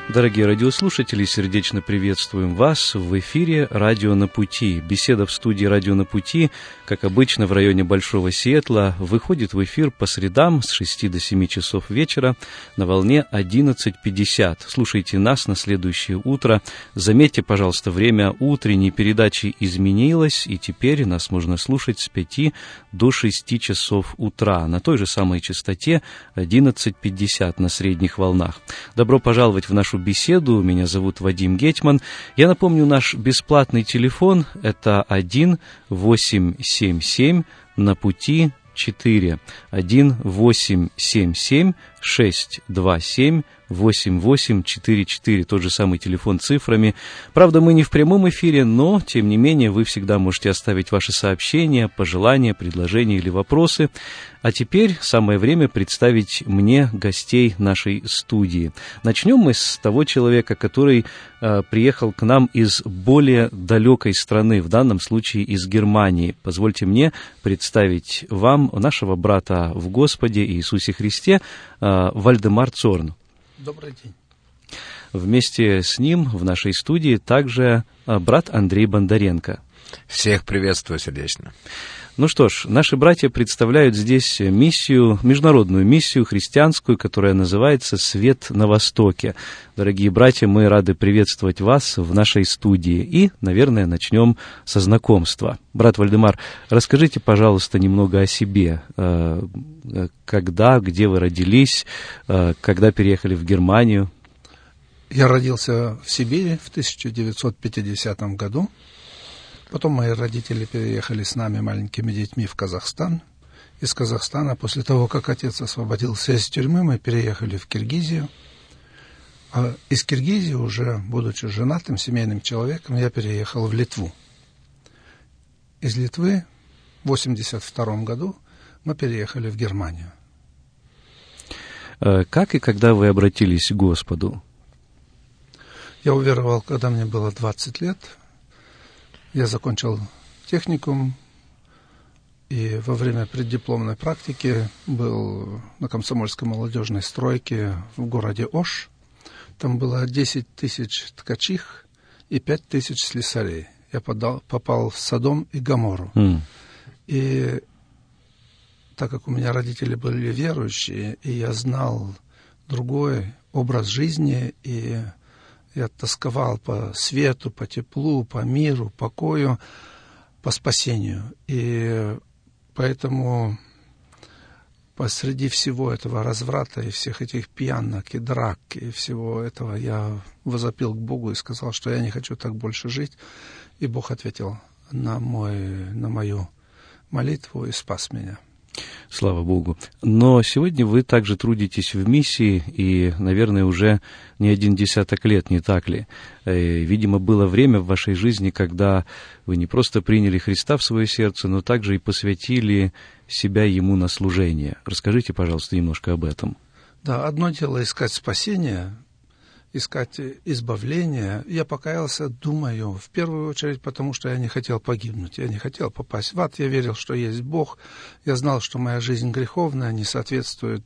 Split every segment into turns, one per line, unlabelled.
Дорогие радиослушатели, сердечно приветствуем вас. В эфире «Радио на пути». Беседа в студии «Радио на пути», как обычно, в районе Большого Сиэтла, выходит в эфир по средам с 6 до 7 часов вечера на волне 11:50. Слушайте нас на следующее утро. Заметьте, пожалуйста, время утренней передачи изменилось, и теперь нас можно слушать с 5 до 6 часов утра на той же самой частоте 11:50 на средних волнах. Добро пожаловать в нашу беседу. Меня зовут Вадим Гетман. Я напомню, наш бесплатный телефон — это 1-877 на пути 4. 1-877-627-8844. Тот же самый телефон цифрами. Правда, мы не в прямом эфире, но, тем не менее, вы всегда можете оставить ваши сообщения, пожелания, предложения или вопросы. А теперь самое время представить мне гостей нашей студии. Начнем мы с того человека, который приехал к нам из более далекой страны, в данном случае из Германии. Позвольте мне представить вам нашего брата в Господе Иисусе Христе, Вальдемар Цорн.
Добрый день.
Вместе с ним в нашей студии также брат Андрей Бондаренко.
Всех приветствую сердечно.
Ну что ж, наши братья представляют здесь миссию, международную миссию христианскую, которая называется «Свет на Востоке». Дорогие братья, мы рады приветствовать вас в нашей студии. И, наверное, начнем со знакомства. Брат Вальдемар, расскажите, пожалуйста, немного о себе. Когда, где вы родились, когда переехали в Германию?
Я родился в Сибири в 1950 году. Потом мои родители переехали с нами маленькими детьми в Казахстан. Из Казахстана, после того, как отец освободился из тюрьмы, мы переехали в Киргизию. А из Киргизии, уже будучи женатым, семейным человеком, я переехал в Литву. Из Литвы в 1982 году мы переехали в Германию.
Как и когда вы обратились к Господу?
Я уверовал, когда мне было 20 лет. Я закончил техникум, и во время преддипломной практики был на комсомольской молодежной стройке в городе Ош. Там было 10 тысяч ткачих и 5 тысяч слесарей. Я попал в Содом и Гоморру. И так как у меня родители были верующие, и я знал другой образ жизни, и я тосковал по свету, по теплу, по миру, покою, по спасению. И поэтому посреди всего этого разврата и всех этих пьянок и драк и всего этого я возопил к Богу и сказал, что я не хочу так больше жить. И Бог ответил на мою молитву и спас меня.
Слава Богу. Но сегодня вы также трудитесь в миссии, и, наверное, уже не один десяток лет, не так ли? Видимо, было время в вашей жизни, когда вы не просто приняли Христа в свое сердце, но также и посвятили себя Ему на служение. Расскажите, пожалуйста, немножко об этом.
Да, одно дело искать спасение, искать избавление. Я покаялся, думаю, в первую очередь, потому что я не хотел погибнуть, я не хотел попасть в ад, я верил, что есть Бог, я знал, что моя жизнь греховная, не соответствует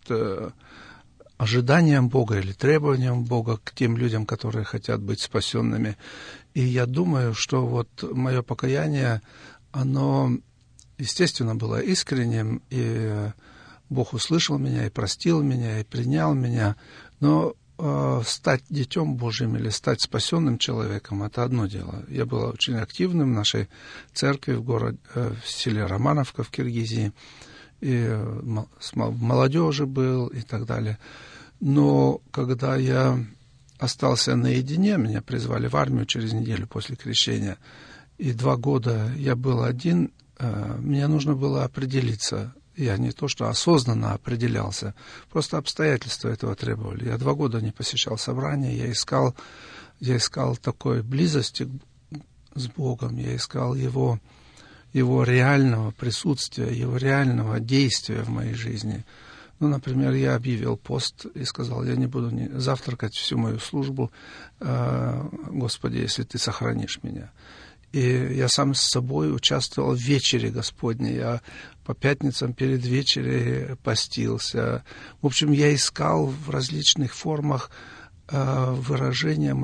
ожиданиям Бога или требованиям Бога к тем людям, которые хотят быть спасенными. И я думаю, что вот мое покаяние, оно, естественно, было искренним, и Бог услышал меня, и простил меня, и принял меня, но стать детем Божьим или стать спасенным человеком — это одно дело. Я был очень активным в нашей церкви в селе Романовка в Киргизии, и в молодежи был и так далее. Но когда я остался наедине, меня призвали в армию через неделю после крещения, и 2 года я был один, мне нужно было определиться. Я не то что осознанно определялся, просто обстоятельства этого требовали. Я 2 года не посещал собрания, я искал такой близости с Богом, я искал Его реального присутствия, Его реального действия в моей жизни. Ну, например, я объявил пост и сказал, я не буду завтракать всю мою службу, Господи, если Ты сохранишь меня. И я сам с собой участвовал в вечере Господней. Я по пятницам перед вечерей постился. В общем, я искал в различных формах выражение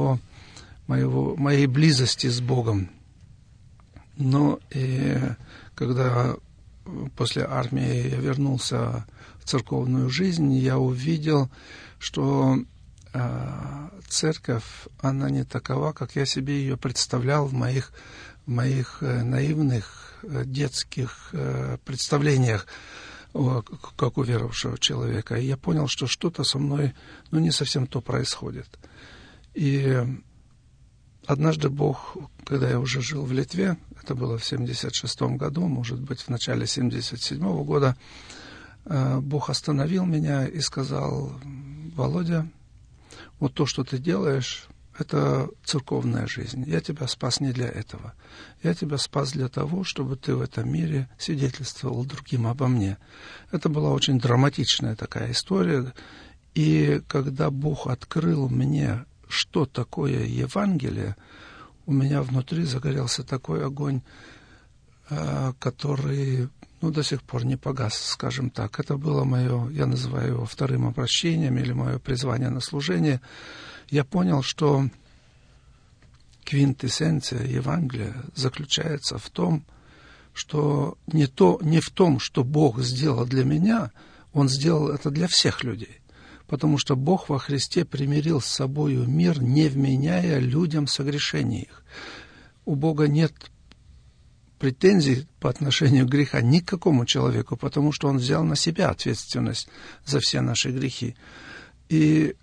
моей близости с Богом. Но и когда после армии я вернулся в церковную жизнь, я увидел, что церковь, она не такова, как я себе ее представлял в моих наивных детских представлениях, как у верующего человека. И я понял, что что-то со мной, не совсем то происходит. И однажды Бог, когда я уже жил в Литве, это было в 76-м году, может быть, в начале 77-го года, Бог остановил меня и сказал: Володя, вот то, что ты делаешь, это церковная жизнь. Я тебя спас не для этого. Я тебя спас для того, чтобы ты в этом мире свидетельствовал другим обо мне. Это была очень драматичная такая история. И когда Бог открыл мне, что такое Евангелие, у меня внутри загорелся такой огонь, который, до сих пор не погас, скажем так. Это было мое, я называю его вторым обращением или мое призвание на служение. Я понял, что квинтэссенция Евангелия заключается в том, что не в том, что Бог сделал для меня, Он сделал это для всех людей. Потому что Бог во Христе примирил с собою мир, не вменяя людям согрешений их. У Бога нет претензий по отношению к греха ни к какому человеку, потому что Он взял на себя ответственность за все наши грехи. И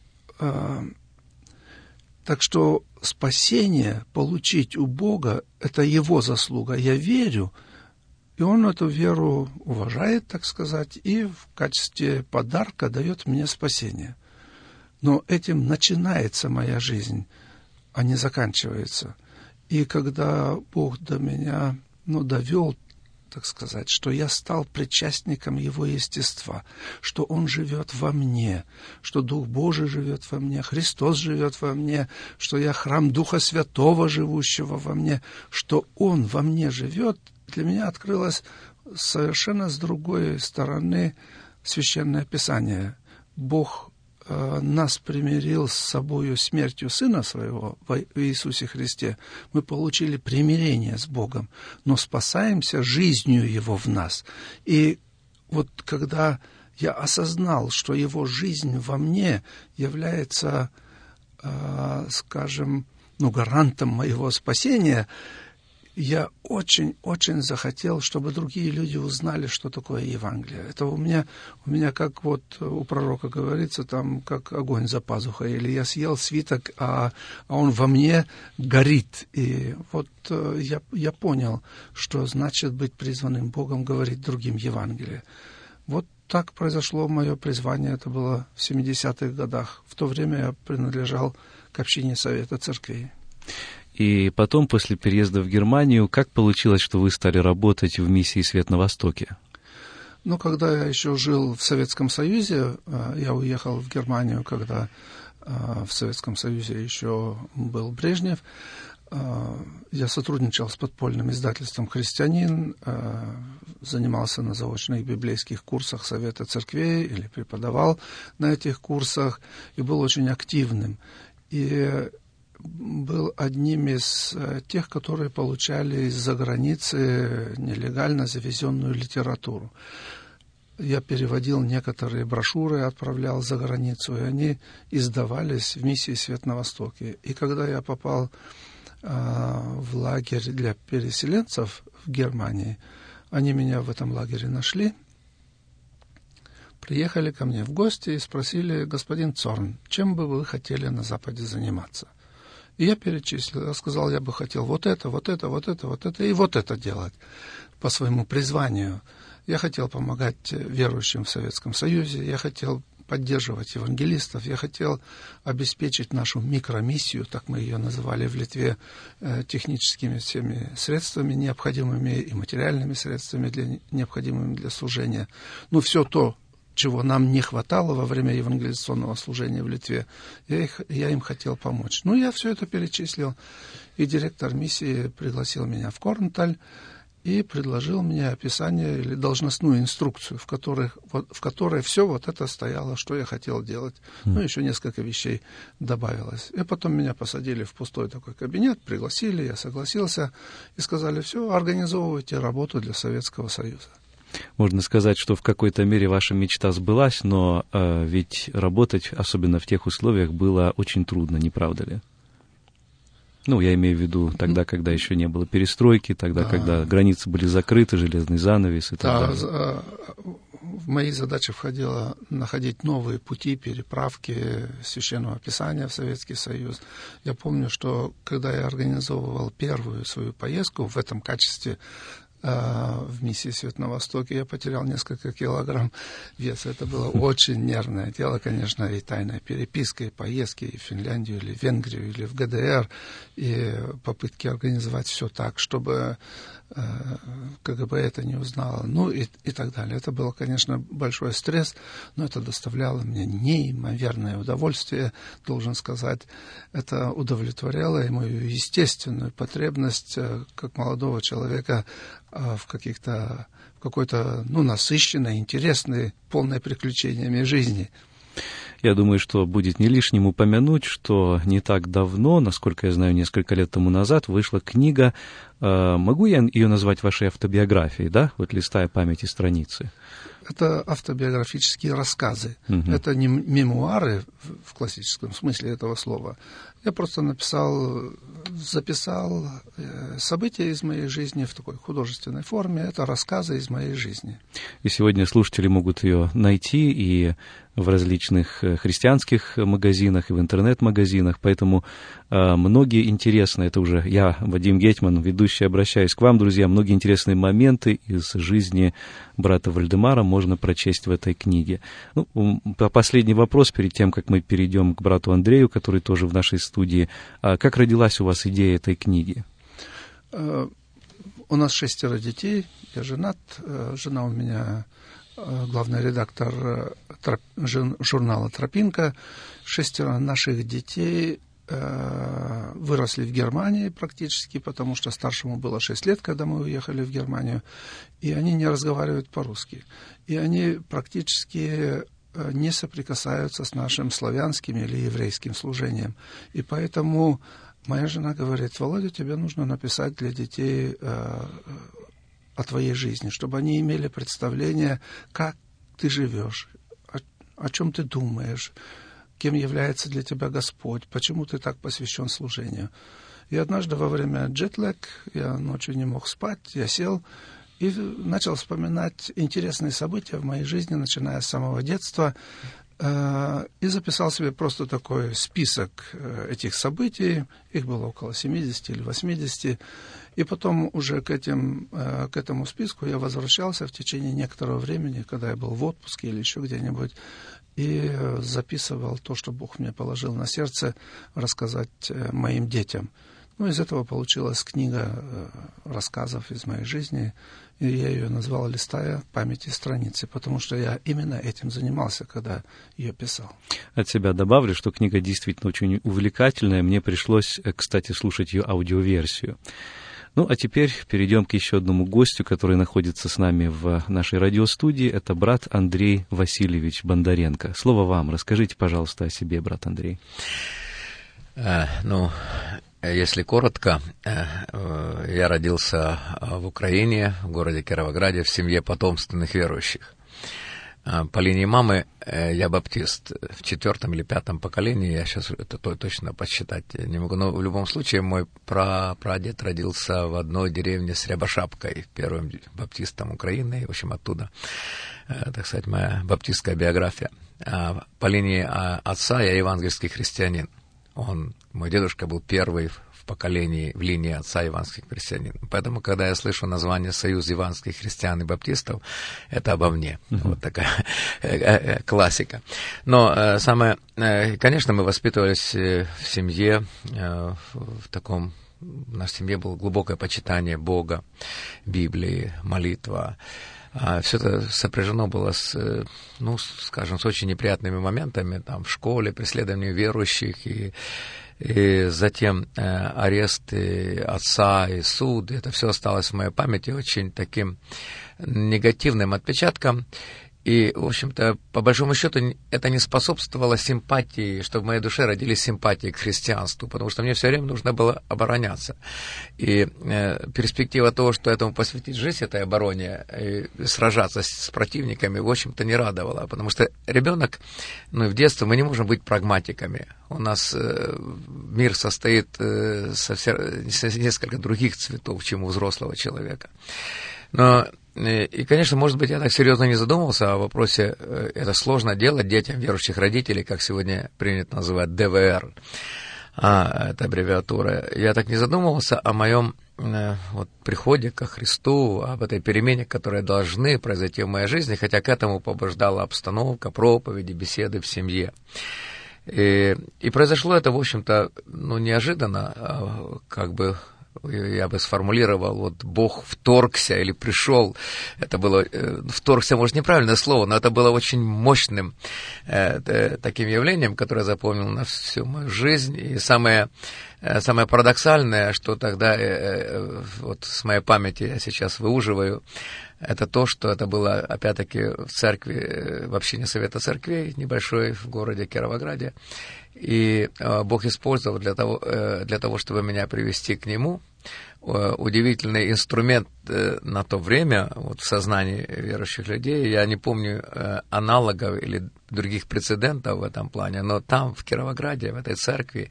так что спасение получить у Бога – это Его заслуга. Я верю, и Он эту веру уважает, так сказать, и в качестве подарка дает мне спасение. Но этим начинается моя жизнь, а не заканчивается. И когда Бог до меня, довел, так сказать, что я стал причастником Его естества, что Он живет во мне, что Дух Божий живет во мне, Христос живет во мне, что я храм Духа Святого, живущего во мне, что Он во мне живет, для меня открылось совершенно с другой стороны Священное Писание. Бог нас примирил с собою смертью Сына Своего в Иисусе Христе. Мы получили примирение с Богом, но спасаемся жизнью Его в нас. И вот когда я осознал, что Его жизнь во мне является, гарантом моего спасения, я очень-очень захотел, чтобы другие люди узнали, что такое Евангелие. Это у меня как у пророка говорится, там, как огонь за пазухой. Или я съел свиток, а он во мне горит. И вот я понял, что значит быть призванным Богом, говорить другим Евангелие. Вот так произошло мое призвание. Это было в 70-х годах. В то время я принадлежал к общине Совета Церквей.
И потом, после переезда в Германию, как получилось, что вы стали работать в миссии «Свет на Востоке»?
Когда я еще жил в Советском Союзе, я уехал в Германию, когда в Советском Союзе еще был Брежнев. Я сотрудничал с подпольным издательством «Христианин», занимался на заочных библейских курсах Совета Церквей или преподавал на этих курсах и был очень активным. И был одним из тех, которые получали из-за границы нелегально завезенную литературу. Я переводил некоторые брошюры, отправлял за границу, и они издавались в миссии «Свет на Востоке». И когда я попал в лагерь для переселенцев в Германии, они меня в этом лагере нашли, приехали ко мне в гости и спросили: господин Цорн, чем бы вы хотели на Западе заниматься? И я перечислил, я сказал, я бы хотел вот это и вот это делать по своему призванию. Я хотел помогать верующим в Советском Союзе, я хотел поддерживать евангелистов, я хотел обеспечить нашу микромиссию, так мы ее называли в Литве, техническими всеми средствами необходимыми и материальными средствами, необходимыми для служения. Все то, чего нам не хватало во время евангелизационного служения в Литве, я им хотел помочь. Я все это перечислил, и директор миссии пригласил меня в Корнталь, и предложил мне описание или должностную инструкцию, в которой все вот это стояло, что я хотел делать. Ну, еще несколько вещей добавилось. И потом меня посадили в пустой такой кабинет, пригласили, я согласился, и сказали: все, организовывайте работу для Советского Союза.
Можно сказать, что в какой-то мере ваша мечта сбылась, но ведь работать, особенно в тех условиях, было очень трудно, не правда ли? Ну, я имею в виду тогда, когда еще не было перестройки, тогда, когда границы были закрыты, железный занавес и так далее.
В мои задачи входило находить новые пути переправки Священного Писания в Советский Союз. Я помню, что когда я организовывал первую свою поездку в этом качестве, в миссии «Свет на Востоке», я потерял несколько килограмм веса. Это было очень нервное дело, конечно, и тайная переписка, и поездки и в Финляндию, или в Венгрию, или в ГДР, и попытки организовать все так, чтобы КГБ это не узнало, ну и так далее. Это был, конечно, большой стресс, но это доставляло мне неимоверное удовольствие, должен сказать. Это удовлетворяло и мою естественную потребность, как молодого человека, в какой-то, насыщенной, интересной, полной приключениями жизни.
Я думаю, что будет не лишним упомянуть, что не так давно, насколько я знаю, несколько лет тому назад, вышла книга, могу я ее назвать вашей автобиографией, да? Вот листая память и страницы.
Это автобиографические рассказы. Это не мемуары в классическом смысле этого слова. Я просто записал события из моей жизни в такой художественной форме. Это рассказы из моей жизни. И
сегодня слушатели могут ее найти и в различных христианских магазинах, и в интернет-магазинах. Поэтому многие интересные, это уже я, Вадим Гетман, ведущий, обращаюсь к вам, друзья, многие интересные моменты из жизни брата Вальдемара можно прочесть в этой книге. Последний вопрос перед тем, как мы перейдем к брату Андрею, который тоже в нашей студии. Как родилась у вас идея этой книги?
У нас 6 детей, я женат, жена у меня главный редактор журнала «Тропинка». 6 наших детей выросли в Германии практически, потому что старшему было 6 лет, когда мы уехали в Германию, и они не разговаривают по-русски. И они практически не соприкасаются с нашим славянским или еврейским служением. И поэтому моя жена говорит: Володя, тебе нужно написать для детей о твоей жизни, чтобы они имели представление, как ты живешь, о чем ты думаешь, кем является для тебя Господь, почему ты так посвящен служению. И однажды во время джетлэг, я ночью не мог спать, я сел и начал вспоминать интересные события в моей жизни, начиная с самого детства, и записал себе просто такой список этих событий. Их было около 70 или 80. И потом уже к этому списку я возвращался в течение некоторого времени, когда я был в отпуске или еще где-нибудь, и записывал то, что Бог мне положил на сердце рассказать моим детям. Из этого получилась книга рассказов из моей жизни, и я ее назвал «Листая память и страницы», потому что я именно этим занимался, когда ее писал.
От себя добавлю, что книга действительно очень увлекательная. Мне пришлось, кстати, слушать ее аудиоверсию. А теперь перейдем к еще одному гостю, который находится с нами в нашей радиостудии. Это брат Андрей Васильевич Бондаренко. Слово вам. Расскажите, пожалуйста, о себе, брат Андрей.
Если коротко, я родился в Украине, в городе Кировограде, в семье потомственных верующих. По линии мамы я баптист в 4-м или 5-м поколении, я сейчас это точно подсчитать не могу, но в любом случае мой прадед родился в одной деревне с Рябошапкой, первым баптистом Украины, и, в общем, оттуда, так сказать, моя баптистская биография. По линии отца я евангельский христианин. Мой дедушка был первый в поколении, в линии отца евангельских христианин. Поэтому, когда я слышу название «Союз евангельских христиан и баптистов», это обо мне. Вот такая классика. Но конечно, мы воспитывались в семье, в нашей семье было глубокое почитание Бога, Библии, молитва. Все это сопряжено было с очень неприятными моментами, в школе, преследованием верующих, и и затем арест отца и суд, это все осталось в моей памяти очень таким негативным отпечатком. И, в общем-то, по большому счету, это не способствовало симпатии, чтобы в моей душе родились симпатии к христианству, потому что мне все время нужно было обороняться. И перспектива того, что этому посвятить жизнь, этой обороне, и сражаться с противниками, в общем-то, не радовала, потому что ребенок, в детстве мы не можем быть прагматиками. У нас мир состоит из несколько других цветов, чем у взрослого человека. И, конечно, может быть, я так серьезно не задумывался о вопросе, это сложно делать детям верующих родителей, как сегодня принято называть ДВР, это аббревиатура. Я так не задумывался о моем приходе ко Христу, об этой перемене, которые должны произойти в моей жизни, хотя к этому побуждала обстановка, проповеди, беседы в семье. И произошло это, в общем-то, неожиданно, я бы сформулировал, Бог вторгся или пришел, это было, вторгся, может, неправильное слово, но это было очень мощным таким явлением, которое я запомнил на всю мою жизнь, и самое парадоксальное, что тогда, с моей памяти я сейчас выуживаю, это то, что это было, опять-таки, в церкви, в общине Совета Церквей, небольшой в городе Кировограде. И Бог использовал для того, чтобы меня привести к Нему. Удивительный инструмент на то время в сознании верующих людей. Я не помню аналогов или других прецедентов в этом плане, но там, в Кировограде, в этой церкви,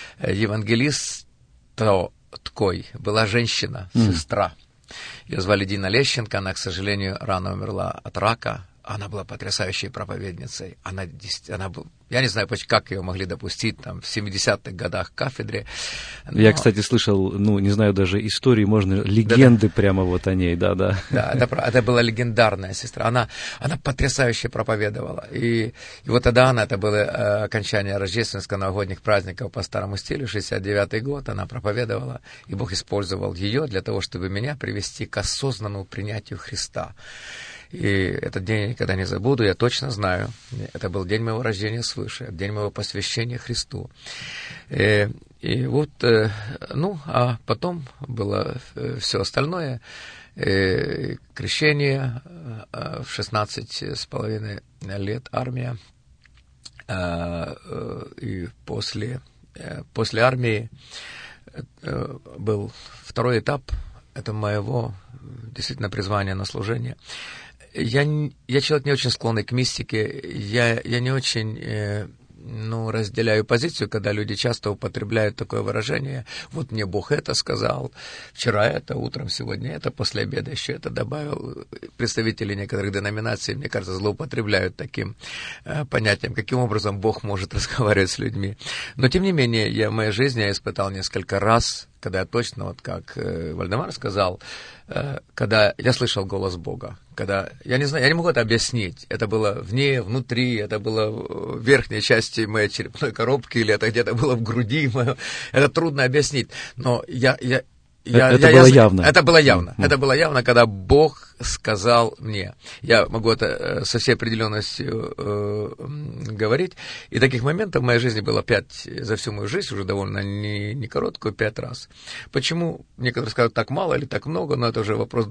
евангелисткой была женщина, сестра. Ее звали Дина Лещенко, она, к сожалению, рано умерла от рака. Она была потрясающей проповедницей. Я не знаю, как ее могли допустить в 70-х годах к кафедре. Но...
Я, кстати, слышал, не знаю даже истории, можно легенды прямо о ней, да.
Да, это была легендарная сестра. Она потрясающе проповедовала. И тогда это было окончание рождественско-новогодних праздников по старому стилю, 69-й год, она проповедовала, и Бог использовал ее для того, чтобы меня привести к осознанному принятию Христа. И этот день я никогда не забуду, я точно знаю. Это был день моего рождения свыше, день моего посвящения Христу. А потом было все остальное. Крещение в 16,5 лет, армия. И после армии был второй этап, это моего действительно призвания на служение. Я человек не очень склонный к мистике, я не очень разделяю позицию, когда люди часто употребляют такое выражение: вот мне Бог это сказал, вчера это, утром, сегодня это, после обеда еще это добавил. Представители некоторых деноминаций, мне кажется, злоупотребляют таким понятием, каким образом Бог может разговаривать с людьми. Но, тем не менее, в моей жизни я испытал несколько раз, когда я точно, как Вальдемар сказал, когда я слышал голос Бога, когда, я не знаю, я не могу это объяснить, это было внутри, это было в верхней части моей черепной коробки, или это где-то было в груди, это трудно объяснить, но это было явно. Это было явно. Это было явно, когда Бог сказал мне. Я могу это со всей определенностью говорить. И таких моментов в моей жизни было 5 за всю мою жизнь, уже довольно не короткую, 5 раз. Почему, некоторые скажут, так мало или так много, но это уже вопрос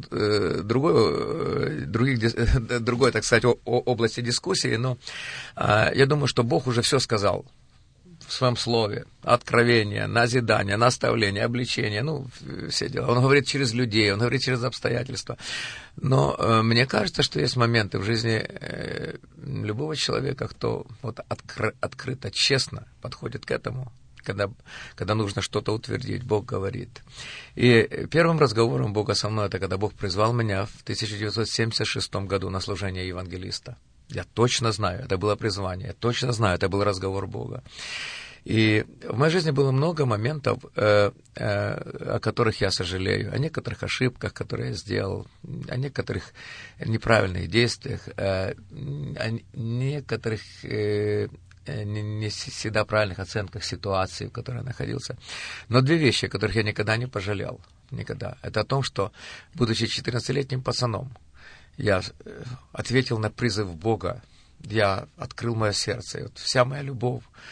другой, так сказать, области дискуссии. Но я думаю, что Бог уже все сказал в своем слове: откровение, назидание, наставление, обличение, все дела. Он говорит через людей, он говорит через обстоятельства. Но мне кажется, что есть моменты в жизни любого человека, кто открыто, честно подходит к этому, когда нужно что-то утвердить, Бог говорит. И первым разговором Бога со мной, это когда Бог призвал меня в 1976 году на служение евангелиста. Я точно знаю, это было призвание, я точно знаю, это был разговор Бога. И в моей жизни было много моментов, о которых я сожалею, о некоторых ошибках, которые я сделал, о некоторых неправильных действиях, о некоторых не всегда правильных оценках ситуации, в которой я находился. Но 2 вещи, о которых я никогда не пожалел, никогда. Это о том, что, будучи 14-летним пацаном, я ответил на призыв Бога, я открыл мое сердце, и вся моя любовь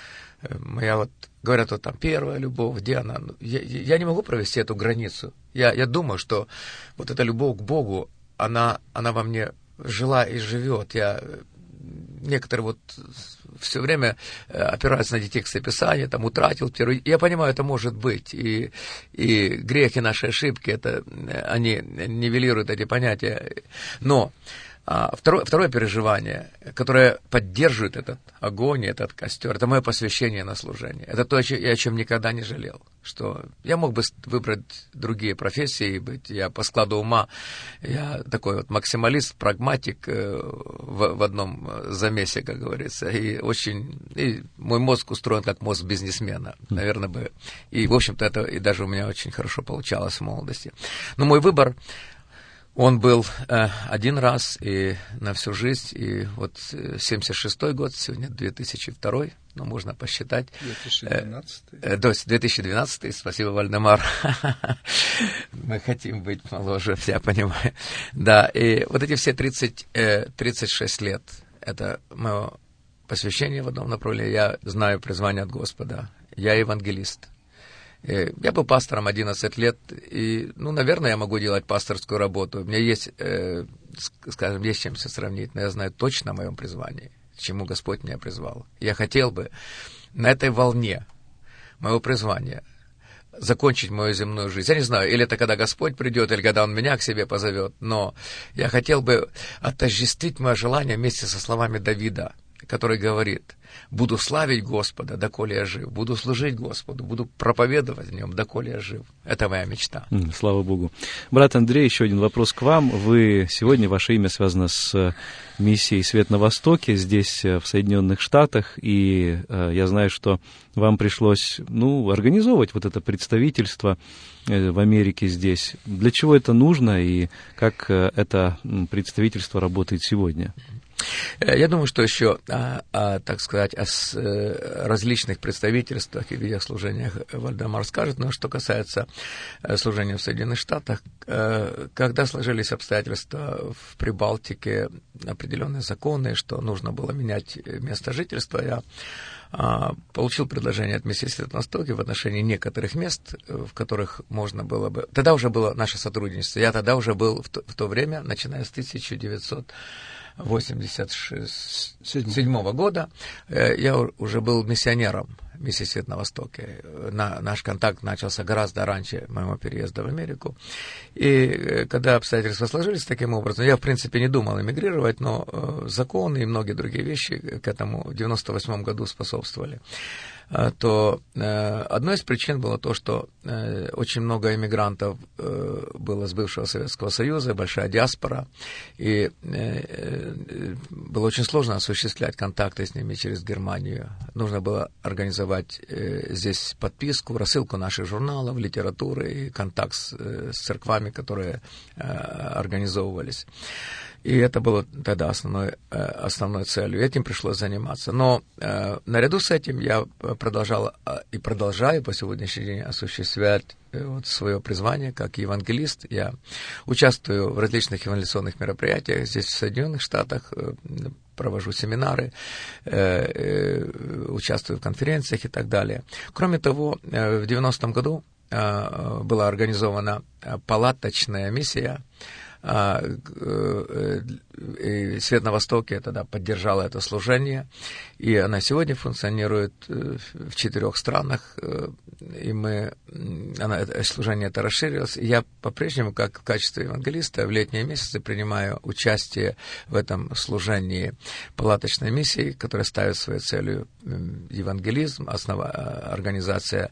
моя вот, говорят, вот там первая любовь, где она? Я не могу провести эту границу. Я думаю, что вот эта любовь к Богу, она во мне жила и живет. Некоторые вот все время опираются на эти тексты Писания, там, утратил первый. Я понимаю, это может быть. И грехи, наши ошибки, они нивелируют эти понятия. Но второе переживание, которое поддерживает этот огонь, этот костер, это мое посвящение на служение. Это то, о чем никогда не жалел. Что я мог бы выбрать другие профессии, я по складу ума, я такой вот максималист, прагматик в одном замесе, как говорится, и мой мозг устроен как мозг бизнесмена, наверное бы, и в общем-то это и даже у меня очень хорошо получалось в молодости. Но мой выбор, он был один раз и на всю жизнь, и вот 76-й год, сегодня 2002, ну, можно посчитать. 2012, спасибо, Вальдемар. Мы хотим быть моложе, я понимаю. Да, и вот эти все 36 лет, это мое посвящение в одном направлении. Я знаю призвание от Господа, я евангелист. Я был пастором 11 лет, и, наверное, я могу делать пасторскую работу. У меня есть, скажем, есть чем все сравнить, но я знаю точно о моем призвании, к чему Господь меня призвал. Я хотел бы на этой волне моего призвания закончить мою земную жизнь. Я не знаю, или это когда Господь придет, или когда Он меня к себе позовет, но я хотел бы отождествить мое желание вместе со словами Давида, который говорит: «Буду славить Господа, доколе я жив, буду служить Господу, буду проповедовать в Нем, доколе я жив». Это моя мечта.
Слава Богу. Брат Андрей, еще один вопрос к вам. Сегодня ваше имя связано с миссией «Свет на Востоке» здесь, в Соединенных Штатах, и я знаю, что вам пришлось, организовывать вот это представительство в Америке здесь. Для чего это нужно и как это представительство работает сегодня?
Я думаю, что еще, так сказать, о различных представительствах и видах служения Вальдемар скажет, но что касается служения в Соединенных Штатах, когда сложились обстоятельства в Прибалтике, определенные законы, что нужно было менять место жительства, я получил предложение от миссии «Свет на Востоке» в отношении некоторых мест, в которых можно было бы... Тогда уже было наше сотрудничество. Я тогда уже был в то время, начиная с 1987 года, я уже был миссионером миссии «Свет на Востоке». Наш контакт начался гораздо раньше моего переезда в Америку. И когда обстоятельства сложились таким образом, я, в принципе, не думал эмигрировать, но законы и многие другие вещи к этому в 1998 году способствовали. То одной из причин было то, что очень много эмигрантов было с бывшего Советского Союза, большая диаспора, и было очень сложно осуществлять контакты с ними через Германию. Нужно было организовать здесь подписку, рассылку наших журналов, литературы и контакт с церквами, которые организовывались. И это было тогда основной целью. Этим пришлось заниматься. Но наряду с этим я продолжал и продолжаю по сегодняшний день осуществлять свое призвание как евангелист. Я участвую в различных евангелиционных мероприятиях здесь, в Соединенных Штатах, провожу семинары, участвую в конференциях и так далее. Кроме того, в 90-м году была организована палаточная миссия, и «Свет на Востоке» тогда поддержала это служение, и она сегодня функционирует в 4 странах, и служение это расширилось. И я по-прежнему, как в качестве евангелиста, в летние месяцы принимаю участие в этом служении палаточной миссии, которая ставит своей целью евангелизм, организация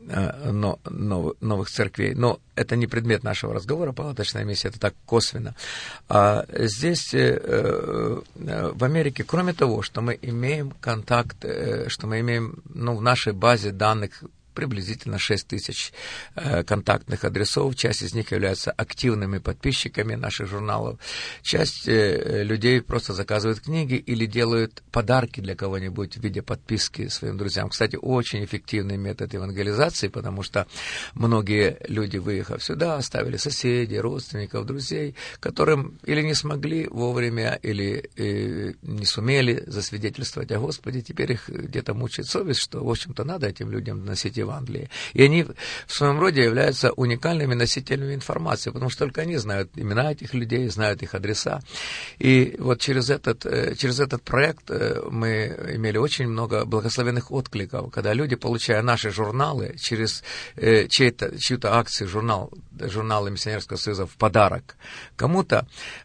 новых церквей. Но это не предмет нашего разговора, палаточная миссия, это так косвенно. А здесь, в Америке, кроме того, что мы имеем контакт, что мы имеем в нашей базе данных приблизительно 6 тысяч контактных адресов. Часть из них являются активными подписчиками наших журналов. Часть людей просто заказывают книги или делают подарки для кого-нибудь в виде подписки своим друзьям. Кстати, очень эффективный метод евангелизации, потому что многие люди, выехав сюда, оставили соседей, родственников, друзей, которым или не смогли вовремя, или не сумели засвидетельствовать о Господе. Теперь их где-то мучает совесть, что, в общем-то, надо этим людям носить Евангелие. И они в своем роде являются уникальными носителями информации, потому что только они знают имена этих людей, знают их адреса. И вот через этот проект мы имели очень много благословенных откликов, когда люди, получая наши журналы через чью-то акцию, журналы Миссионерского союза в подарок, кому-то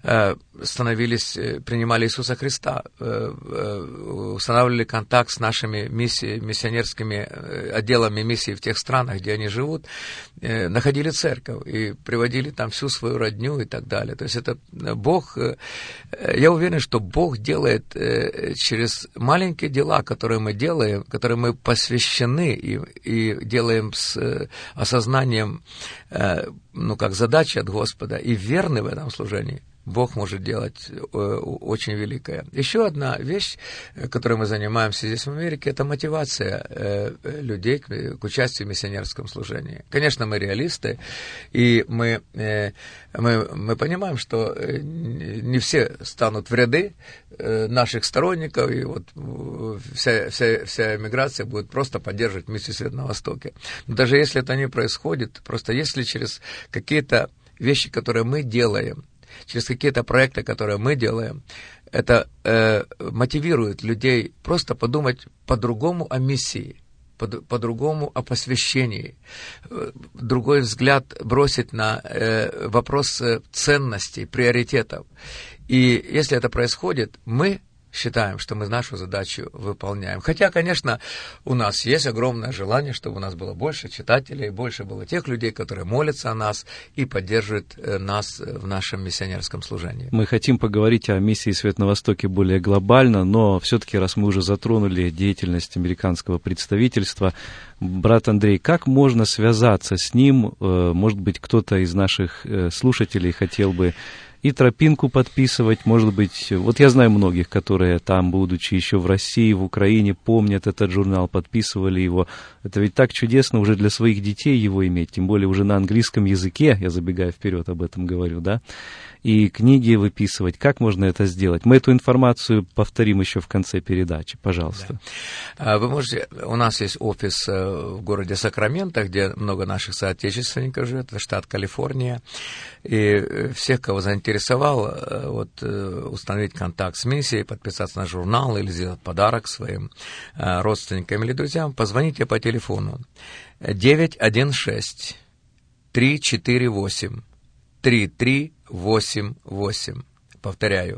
принимали Иисуса Христа, устанавливали контакт с нашими миссионерскими отделами миссии в тех странах, где они живут, находили церковь и приводили там всю свою родню и так далее. То есть это Бог, я уверен, что Бог делает через маленькие дела, которые мы делаем, которые мы посвящены и делаем с осознанием, задачи от Господа, и верны в этом служении, Бог может делать очень великое. Еще одна вещь, которой мы занимаемся здесь в Америке, это мотивация людей к участию в миссионерском служении. Конечно, мы реалисты, и мы понимаем, что не все станут в ряды наших сторонников, и вот вся эмиграция будет просто поддерживать миссию «Свет на Востоке». Но даже если это не происходит, просто если через какие-то вещи, которые мы делаем, через какие-то проекты, которые мы делаем, это мотивирует людей просто подумать по-другому о миссии, по-другому о посвящении, другой взгляд бросить на вопрос ценностей, приоритетов. И если это происходит, мы считаем, что мы нашу задачу выполняем. Хотя, конечно, у нас есть огромное желание, чтобы у нас было больше читателей, больше было тех людей, которые молятся о нас и поддерживают нас в нашем миссионерском служении.
Мы хотим поговорить о миссии «Свет на Востоке» более глобально, но все-таки, раз мы уже затронули деятельность американского представительства, брат Андрей, как можно связаться с ним? Может быть, кто-то из наших слушателей хотел бы и тропинку подписывать, может быть, вот я знаю многих, которые там, будучи еще в России, в Украине, помнят этот журнал, подписывали его. Это ведь так чудесно уже для своих детей его иметь, тем более уже на английском языке, я забегая вперед об этом говорю, да, и книги выписывать. Как можно это сделать? Мы эту информацию повторим еще в конце передачи, пожалуйста.
Да. Вы можете, у нас есть офис в городе Сакраменто, где много наших соотечественников живет, это штат Калифорния, и всех, кого заинтересовал, установить контакт с миссией, подписаться на журнал или сделать подарок своим родственникам или друзьям, позвоните по телефону 916-348-3388. Повторяю,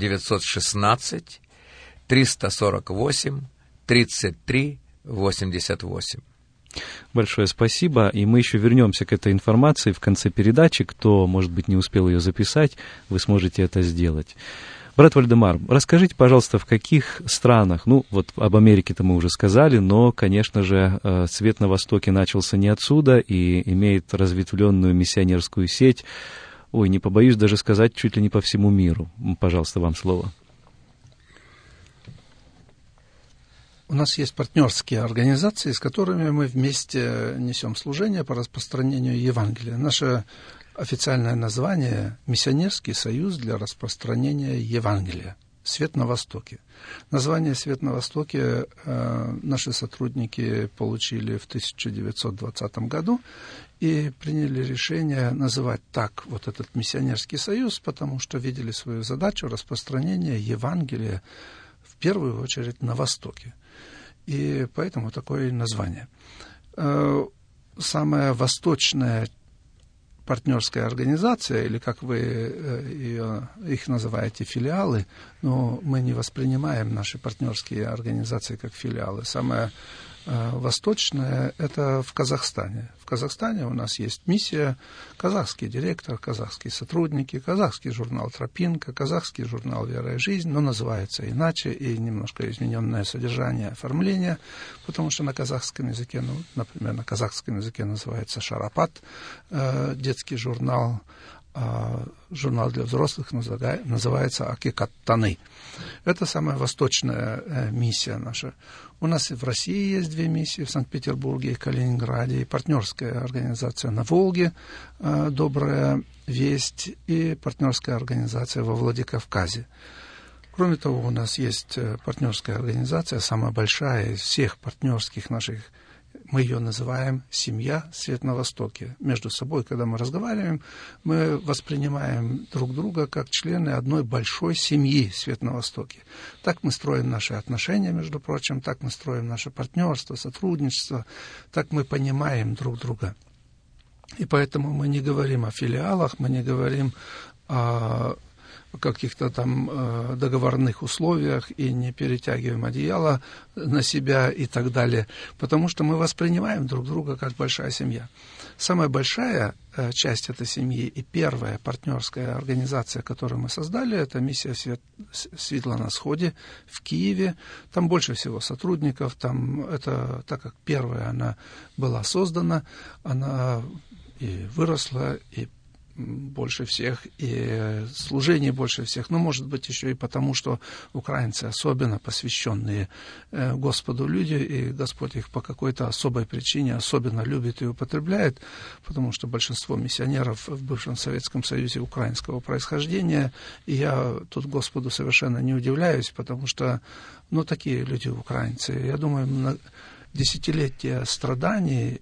916-348-3388.
Большое спасибо, и мы еще вернемся к этой информации в конце передачи. Кто, может быть, не успел ее записать, вы сможете это сделать. Брат Вальдемар, расскажите, пожалуйста, в каких странах, вот об Америке-то мы уже сказали, но, конечно же, «Свет на Востоке» начался не отсюда и имеет разветвленную миссионерскую сеть. Не побоюсь даже сказать, чуть ли не по всему миру. Пожалуйста, вам слово.
У нас есть партнерские организации, с которыми мы вместе несем служение по распространению Евангелия. Наше официальное название – Миссионерский союз для распространения Евангелия. «Свет на Востоке». Название «Свет на Востоке» наши сотрудники получили в 1920 году и приняли решение называть так вот этот миссионерский союз, потому что видели свою задачу распространения Евангелия в первую очередь на Востоке. И поэтому такое название. Самая восточная партнерская организация, или как вы их называете, филиалы, но мы не воспринимаем наши партнерские организации как филиалы. Самая восточная – это в Казахстане. В Казахстане у нас есть миссия, казахский директор, казахские сотрудники, казахский журнал «Тропинка», казахский журнал «Вера и жизнь», но называется иначе и немножко измененное содержание, оформление, потому что на казахском языке, ну, например, на казахском языке называется «Шарапат», детский журнал, а журнал для взрослых называется «Акикат-Таны». Это самая восточная миссия наша. У нас и в России есть 2 миссии, в Санкт-Петербурге и Калининграде, и партнерская организация на Волге «Добрая весть», и партнерская организация во Владикавказе. Кроме того, у нас есть партнерская организация, самая большая из всех партнерских наших. Мы ее называем «Семья Свет на Востоке». Между собой, когда мы разговариваем, мы воспринимаем друг друга как члены одной большой семьи Свет на Востоке. Так мы строим наши отношения, между прочим, так мы строим наше партнерство, сотрудничество, так мы понимаем друг друга. И поэтому мы не говорим о филиалах, мы не говорим о каких-то там договорных условиях и не перетягиваем одеяло на себя и так далее, потому что мы воспринимаем друг друга как большая семья. Самая большая часть этой семьи и первая партнерская организация, которую мы создали, это миссия «Светло на Сходе» в Киеве. Там больше всего сотрудников, там это, так как первая она была создана, она и выросла, и больше всех, и служений больше всех. Но, может быть, еще и потому, что украинцы особенно посвященные Господу люди, и Господь их по какой-то особой причине особенно любит и употребляет, потому что большинство миссионеров в бывшем Советском Союзе украинского происхождения, и я тут Господу совершенно не удивляюсь, потому что, ну, такие люди украинцы. Я думаю, десятилетия страданий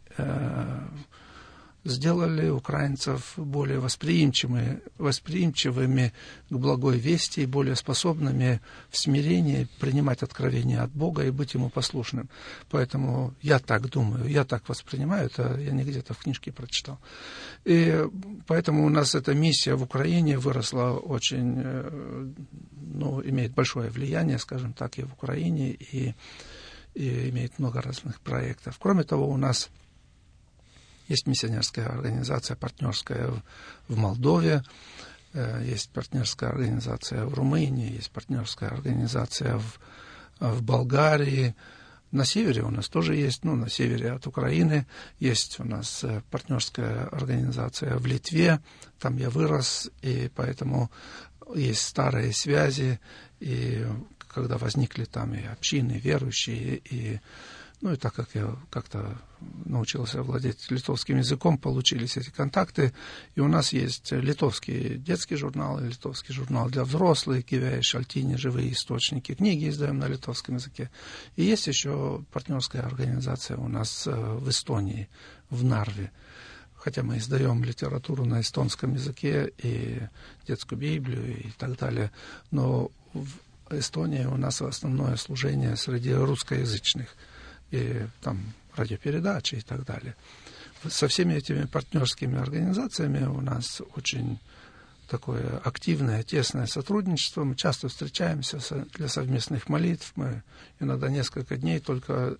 сделали украинцев более восприимчивыми к благой вести и более способными в смирении принимать откровения от Бога и быть Ему послушным. Поэтому я так думаю, я так воспринимаю, это я не где-то в книжке прочитал. И поэтому у нас эта миссия в Украине выросла очень, ну, имеет большое влияние, скажем так, и в Украине, и имеет много разных проектов. Кроме того, у нас есть миссионерская организация, партнерская в Молдове, есть партнерская организация в Румынии, есть партнерская организация в Болгарии. На севере у нас тоже есть, ну, на севере от Украины есть у нас партнерская организация в Литве. Там я вырос, и поэтому есть старые связи, и когда возникли там и общины, верующие, и ну и так как я как-то научился владеть литовским языком, получились эти контакты. И у нас есть литовский детский журнал, литовский журнал для взрослых, Кивяй, Шальтини, живые источники, книги издаем на литовском языке. И есть еще партнерская организация у нас в Эстонии, в Нарве. Хотя мы издаем литературу на эстонском языке и детскую Библию и так далее. Но в Эстонии у нас основное служение среди русскоязычных. И там радиопередачи и так далее. Со всеми этими партнерскими организациями у нас очень такое активное, тесное сотрудничество. Мы часто встречаемся для совместных молитв. Мы иногда несколько дней только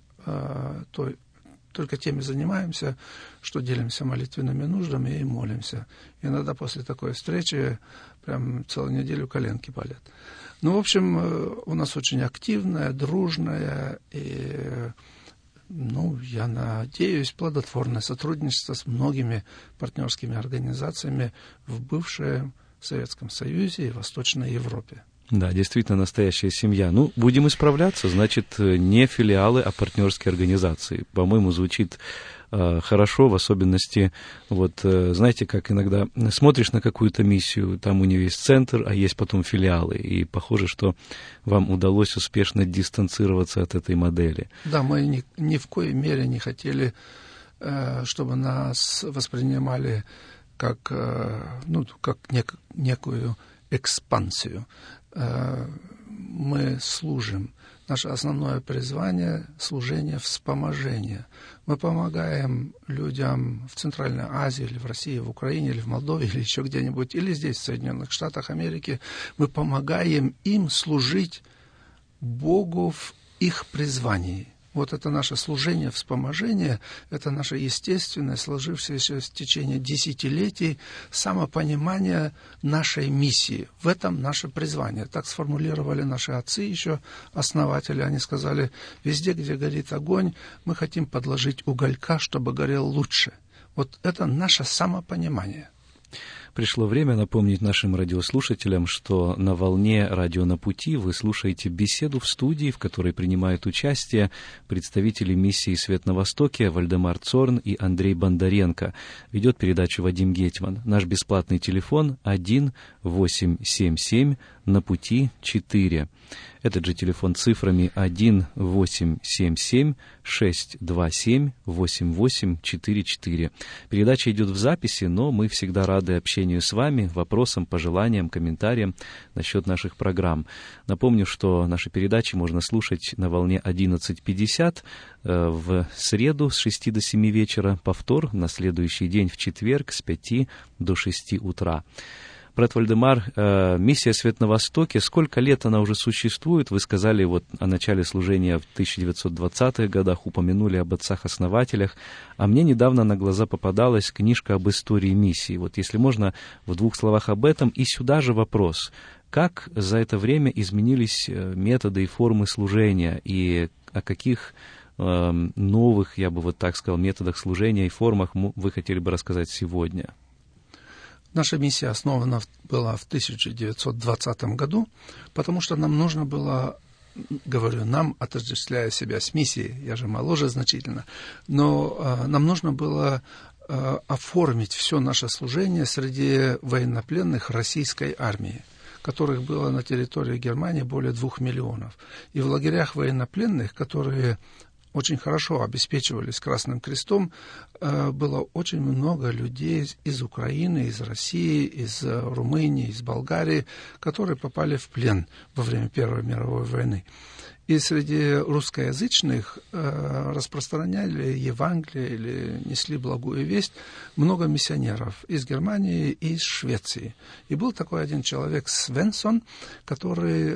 теми занимаемся, что делимся молитвенными нуждами и молимся. Иногда после такой встречи прям целую неделю коленки болят. Ну, в общем, у нас очень активная, дружная и, ну, я надеюсь, плодотворное сотрудничество с многими партнерскими организациями в бывшем Советском Союзе и Восточной Европе.
Да, действительно, настоящая семья. Ну, будем исправляться, значит, не филиалы, а партнерские организации. По-моему, звучит хорошо, в особенности, вот, знаете, как иногда смотришь на какую-то миссию, там у нее есть центр, а есть потом филиалы, и похоже, что вам удалось успешно дистанцироваться от этой модели.
Да, мы ни в коей мере не хотели, чтобы нас воспринимали как, ну, как некую экспансию. Мы служим. Наше основное призвание – служение вспоможения. Мы помогаем людям в Центральной Азии, или в России, в Украине, или в Молдове, или еще где-нибудь, или здесь, в Соединенных Штатах Америки. Мы помогаем им служить Богу в их призвании. Вот это наше служение, вспоможение, это наше естественное, сложившееся в течение десятилетий самопонимание нашей миссии. В этом наше призвание. Так сформулировали наши отцы еще, основатели. Они сказали, везде, где горит огонь, мы хотим подложить уголька, чтобы горел лучше. Вот это наше самопонимание.
Пришло время напомнить нашим радиослушателям, что на волне «Радио на пути» вы слушаете беседу в студии, в которой принимают участие представители миссии «Свет на Востоке» Вальдемар Цорн и Андрей Бондаренко. Ведет передачу Вадим Гетман. Наш бесплатный телефон 1877 на пути 4. Этот же телефон цифрами 1877-627-8844. Передача идет в записи, но мы всегда рады общению с вами, вопросам, пожеланиям, комментариям насчет наших программ. Напомню, что наши передачи можно слушать на волне 11:50 в среду с 6 до 7 вечера, повтор на следующий день в четверг с 5 до 6 утра. Брат Вальдемар, миссия «Свет на Востоке», сколько лет она уже существует? Вы сказали вот о начале служения в 1920-х годах, упомянули об отцах-основателях, а мне недавно на глаза попадалась книжка об истории миссии. Вот если можно, в 2 словах об этом. И сюда же вопрос. Как за это время изменились методы и формы служения, и о каких новых, я бы вот так сказал, методах служения и формах вы хотели бы рассказать сегодня?
Наша миссия основана была в 1920 году, потому что нам нужно было, говорю, нам, отождествляя себя с миссией, я же моложе значительно, но нам нужно было оформить все наше служение среди военнопленных российской армии, которых было на территории Германии более 2 миллионов. И в лагерях военнопленных, которые очень хорошо обеспечивались Красным Крестом, было очень много людей из Украины, из России, из Румынии, из Болгарии, которые попали в плен во время Первой мировой войны. И среди русскоязычных распространяли Евангелие или несли благую весть много миссионеров из Германии и из Швеции. И был такой один человек, Свенсон, который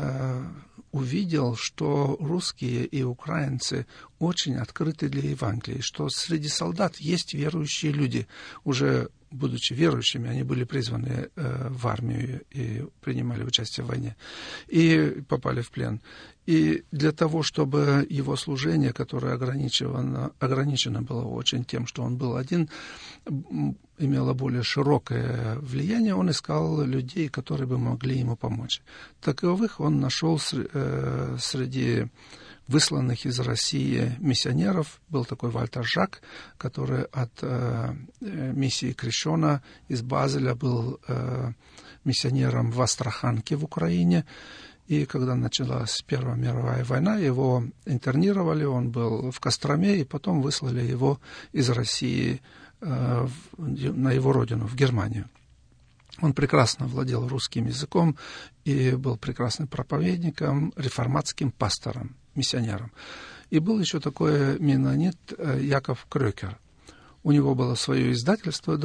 увидел, что русские и украинцы очень открыты для Евангелия, что среди солдат есть верующие люди. Уже будучи верующими, они были призваны в армию и принимали участие в войне, и попали в плен. И для того, чтобы его служение, которое ограничено было очень тем, что он был один, имело более широкое влияние, он искал людей, которые бы могли ему помочь. Таковых он нашел среди высланных из России миссионеров. Был такой Вальтер Жак, который от миссии Крещена из Базеля был миссионером в Астраханке в Украине. И когда началась Первая мировая война, его интернировали, он был в Костроме, и потом выслали его из России на его родину, в Германию. Он прекрасно владел русским языком и был прекрасным проповедником, реформатским пастором, миссионером. И был еще такой менонит Яков Крёкер. У него было свое издательство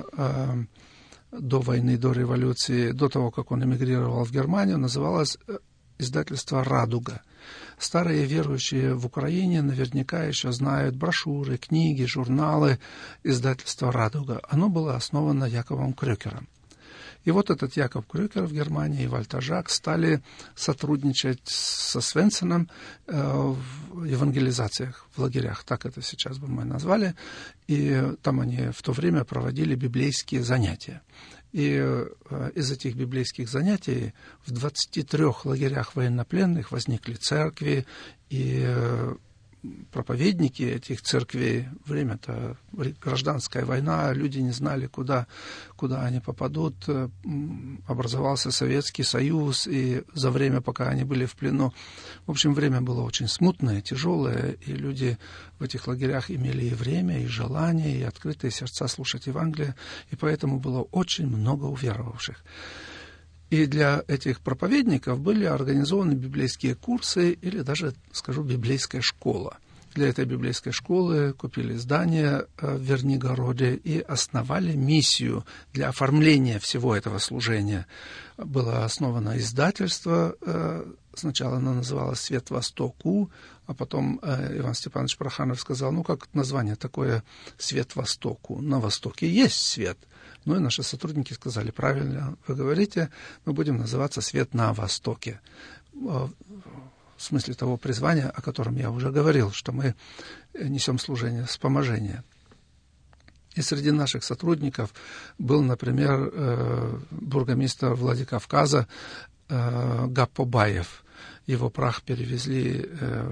до войны, до революции, до того, как он эмигрировал в Германию, называлось издательство «Радуга». Старые верующие в Украине наверняка еще знают брошюры, книги, журналы издательства «Радуга». Оно было основано Яковом Крёкером. И вот этот Яков Крёкер в Германии и Вальтер Жак стали сотрудничать со Свенсоном в евангелизациях, в лагерях, так это сейчас бы мы назвали. И там они в то время проводили библейские занятия. И из этих библейских занятий в 23 лагерях военнопленных возникли церкви, и проповедники этих церквей, время-то гражданская война, люди не знали, куда они попадут, образовался Советский Союз, и за время, пока они были в плену, в общем, время было очень смутное, тяжелое, и люди в этих лагерях имели и время, и желание, и открытые сердца слушать Евангелие, и поэтому было очень много уверовавших. И для этих проповедников были организованы библейские курсы или даже, скажу, библейская школа. Для этой библейской школы купили здание в Вернигороде и основали миссию для оформления всего этого служения. Было основано издательство сначала она называлась «Свет Востоку», а потом Иван Степанович Проханов сказал, ну, как название такое «Свет Востоку». На Востоке есть свет. Ну, и наши сотрудники сказали, правильно вы говорите, мы будем называться «Свет на Востоке». В смысле того призвания, о котором я уже говорил, что мы несем служение вспоможения. И среди наших сотрудников был, например, бургомистр Владикавказа Гаппобаев. Его прах перевезли,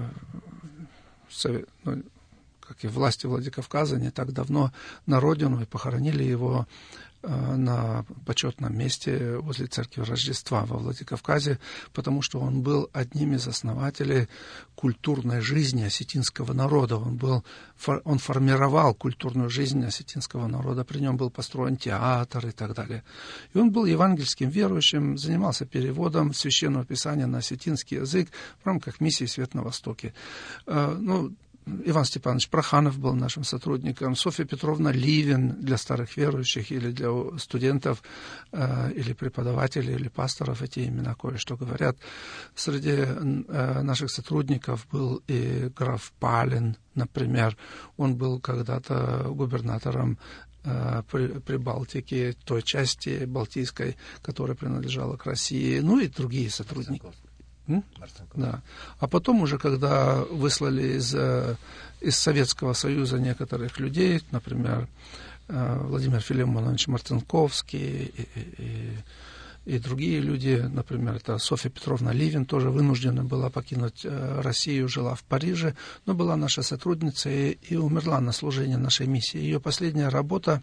как и власти Владикавказа, не так давно на родину и похоронили его на почетном месте возле церкви Рождества во Владикавказе, потому что он был одним из основателей культурной жизни осетинского народа. Он формировал культурную жизнь осетинского народа, при нем был построен театр и так далее. И он был евангельским верующим, занимался переводом Священного Писания на осетинский язык в рамках миссии «Свет на Востоке». Иван Степанович Проханов был нашим сотрудником, Софья Петровна Ливин для старых верующих или для студентов, или преподавателей, или пасторов, эти имена кое-что говорят. Среди наших сотрудников был и граф Палин, например. Он был когда-то губернатором Прибалтики, той части Балтийской, которая принадлежала к России, ну и другие сотрудники. Да. А потом уже, когда выслали из Советского Союза некоторых людей, например, Владимир Филимонович Мартынковский и другие люди, например, это Софья Петровна Ливин, тоже вынуждена была покинуть Россию, жила в Париже, но была наша сотрудница и умерла на служении нашей миссии. Ее последняя работа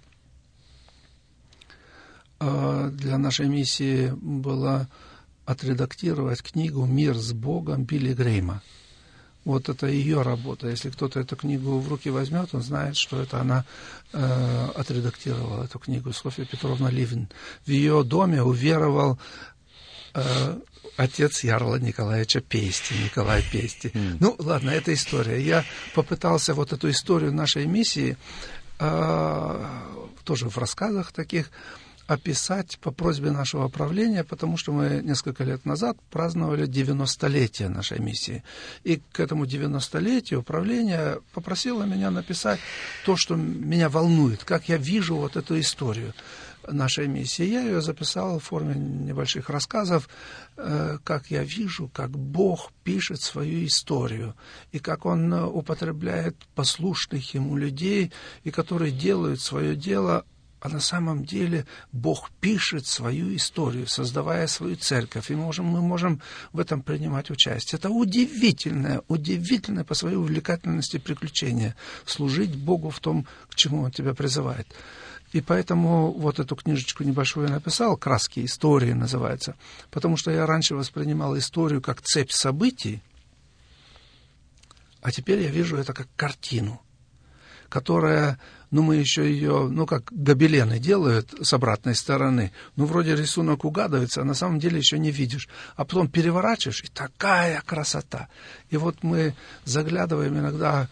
для нашей миссии была отредактировать книгу «Мир с Богом» Билли Грейма. Вот это ее работа. Если кто-то эту книгу в руки возьмет, он знает, что это она отредактировала, эту книгу, Софья Петровна Ливин. В ее доме уверовал отец Ярла Николаевича Пести, Николай Пести. Ну, ладно, это история. Я попытался вот эту историю нашей миссии тоже в рассказах таких описать по просьбе нашего правления, потому что мы несколько лет назад праздновали 90-летие нашей миссии. И к этому 90-летию правление попросило меня написать то, что меня волнует, как я вижу вот эту историю нашей миссии. Я ее записал в форме небольших рассказов, как я вижу, как Бог пишет свою историю, и как Он употребляет послушных Ему людей, и которые делают свое дело. А на самом деле Бог пишет свою историю, создавая свою церковь, и мы можем в этом принимать участие. Это удивительное по своей увлекательности приключение, служить Богу в том, к чему Он тебя призывает. И поэтому вот эту книжечку небольшую я написал, «Краски истории» называется, потому что я раньше воспринимал историю как цепь событий, а теперь я вижу это как картину, которая, мы еще ее, как гобелены делают с обратной стороны, вроде рисунок угадывается, а на самом деле еще не видишь. А потом переворачиваешь, и такая красота. И вот мы заглядываем иногда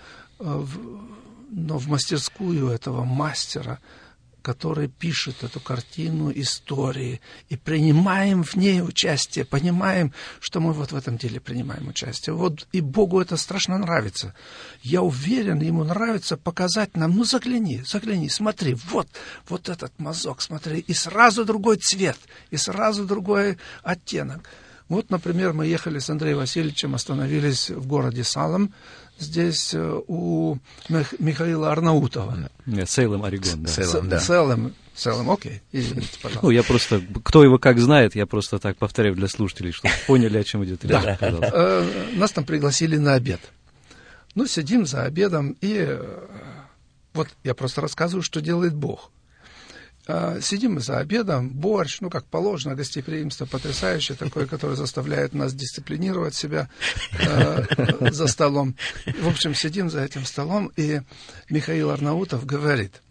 в мастерскую этого мастера, который пишет эту картину истории, и принимаем в ней участие, понимаем, что мы вот в этом деле принимаем участие. Вот и Богу это страшно нравится. Я уверен, Ему нравится показать нам, загляни, смотри, вот этот мазок, смотри, и сразу другой цвет, и сразу другой оттенок. Вот, например, мы ехали с Андреем Васильевичем, остановились в городе Салем, здесь у Михаила Арнаутова.
Сейлем, Орегон, да.
Сейлем, окей, извините, пожалуйста.
Я просто, кто его как знает, я просто так повторяю для слушателей, чтобы поняли, о чем идет речь.
Нас там пригласили на обед. Сидим за обедом, и вот я просто рассказываю, что делает Бог. Сидим мы за обедом, борщ, как положено, гостеприимство потрясающее такое, которое заставляет нас дисциплинировать себя за столом. В общем, сидим за этим столом, и Михаил Арнаутов говорит: